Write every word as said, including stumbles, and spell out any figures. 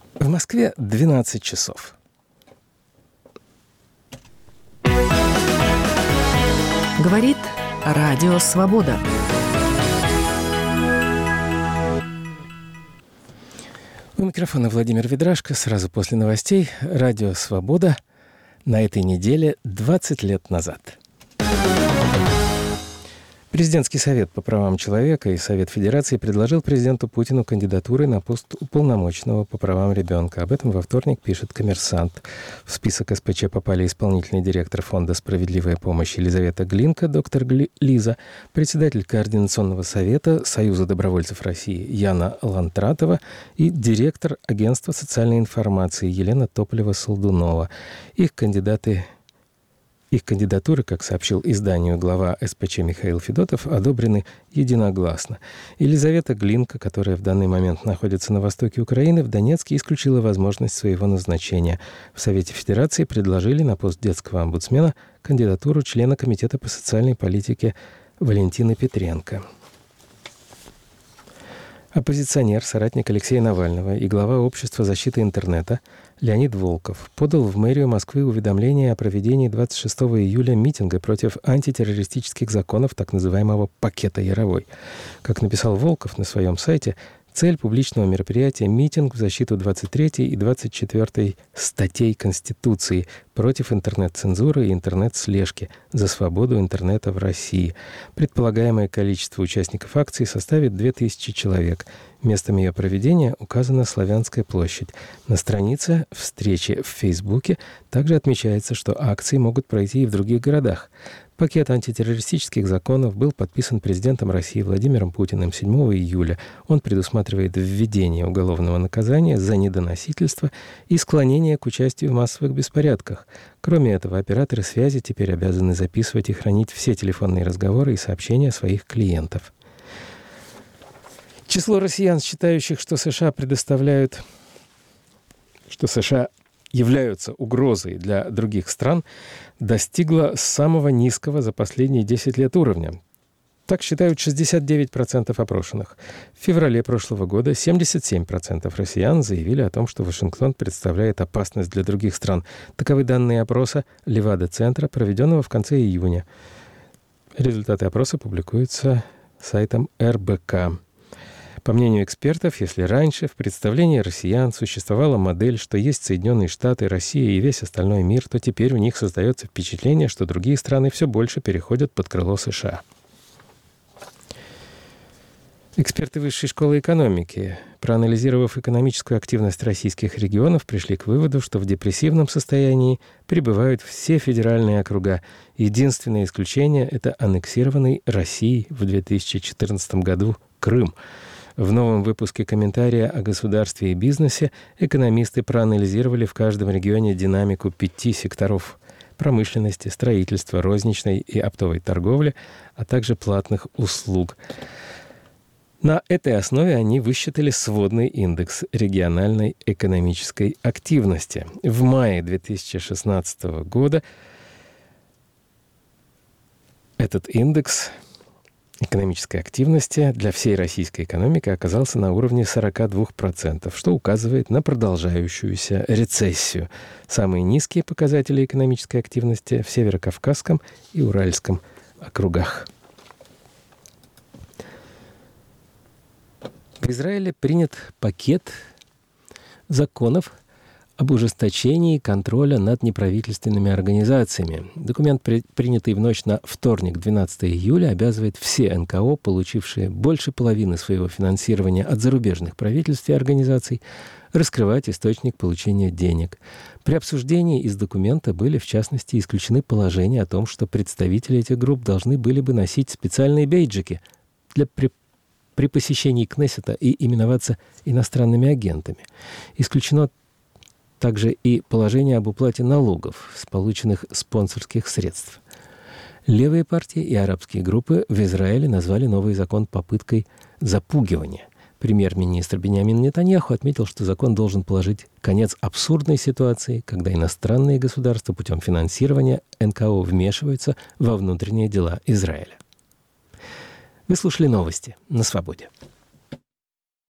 В Москве двенадцать часов. Говорит Радио Свобода. У микрофона Владимир Ведрашко. Сразу после новостей Радио Свобода на этой неделе двадцать лет назад. Президентский совет по правам человека и Совет Федерации предложил президенту Путину кандидатуры на пост уполномоченного по правам ребенка. Об этом во вторник пишет «Коммерсант». В список эс пэ че попали исполнительный директор Фонда «Справедливая помощь» Елизавета Глинка, доктор Лиза, председатель Координационного совета Союза добровольцев России Яна Лантратова и директор Агентства социальной информации Елена Тополева-Солдунова. Их кандидаты... Их кандидатуры, как сообщил изданию глава эс пэ че Михаил Федотов, одобрены единогласно. Елизавета Глинка, которая в данный момент находится на востоке Украины, в Донецке исключила возможность своего назначения. В Совете Федерации предложили на пост детского омбудсмена кандидатуру члена Комитета по социальной политике Валентины Петренко. Оппозиционер, соратник Алексея Навального и глава Общества защиты интернета Леонид Волков подал в мэрию Москвы уведомление о проведении двадцать шестого июля митинга против антитеррористических законов так называемого «пакета Яровой». Как написал Волков на своем сайте, цель публичного мероприятия – митинг в защиту двадцать третьей и двадцать четвёртой статей Конституции против интернет-цензуры и интернет-слежки за свободу интернета в России. Предполагаемое количество участников акции составит две тысячи человек. Местом ее проведения указана Славянская площадь. На странице встречи в Фейсбуке также отмечается, что акции могут пройти и в других городах. Пакет антитеррористических законов был подписан президентом России Владимиром Путиным седьмого июля. Он предусматривает введение уголовного наказания за недоносительство и склонение к участию в массовых беспорядках. Кроме этого, операторы связи теперь обязаны записывать и хранить все телефонные разговоры и сообщения своих клиентов. Число россиян, считающих, что США предоставляют, что США являются угрозой для других стран, достигло самого низкого за последние десять лет уровня. Так считают шестьдесят девять процентов опрошенных. В феврале прошлого года семьдесят семь процентов россиян заявили о том, что Вашингтон представляет опасность для других стран. Таковы данные опроса Левада-центра, проведенного в конце июня. Результаты опроса публикуются сайтом эр бэ ка. По мнению экспертов, если раньше в представлении россиян существовала модель, что есть Соединенные Штаты, Россия и весь остальной мир, то теперь у них создается впечатление, что другие страны все больше переходят под крыло США. Эксперты Высшей школы экономики, проанализировав экономическую активность российских регионов, пришли к выводу, что в депрессивном состоянии пребывают все федеральные округа. Единственное исключение – это аннексированный Россией в две тысячи четырнадцатом году Крым. В новом выпуске комментария о государстве и бизнесе экономисты проанализировали в каждом регионе динамику пяти секторов промышленности, строительства, розничной и оптовой торговли, а также платных услуг. На этой основе они высчитали сводный индекс региональной экономической активности. В мае две тысячи шестнадцатого года этот индекс экономической активности для всей российской экономики оказался на уровне сорок два процента, что указывает на продолжающуюся рецессию. Самые низкие показатели экономической активности в Северокавказском и Уральском округах. В Израиле принят пакет законов об ужесточении контроля над неправительственными организациями. Документ, при, принятый в ночь на вторник, двенадцатого июля, обязывает все эн ка о, получившие больше половины своего финансирования от зарубежных правительств и организаций, раскрывать источник получения денег. При обсуждении из документа были, в частности, исключены положения о том, что представители этих групп должны были бы носить специальные бейджики для при, при посещении Кнессета и именоваться иностранными агентами. Исключено также и положение об уплате налогов с полученных спонсорских средств. Левые партии и арабские группы в Израиле назвали новый закон попыткой запугивания. Премьер-министр Биньямин Нетаньяху отметил, что закон должен положить конец абсурдной ситуации, когда иностранные государства путем финансирования эн ка о вмешиваются во внутренние дела Израиля. Вы слушали новости на «Свободе».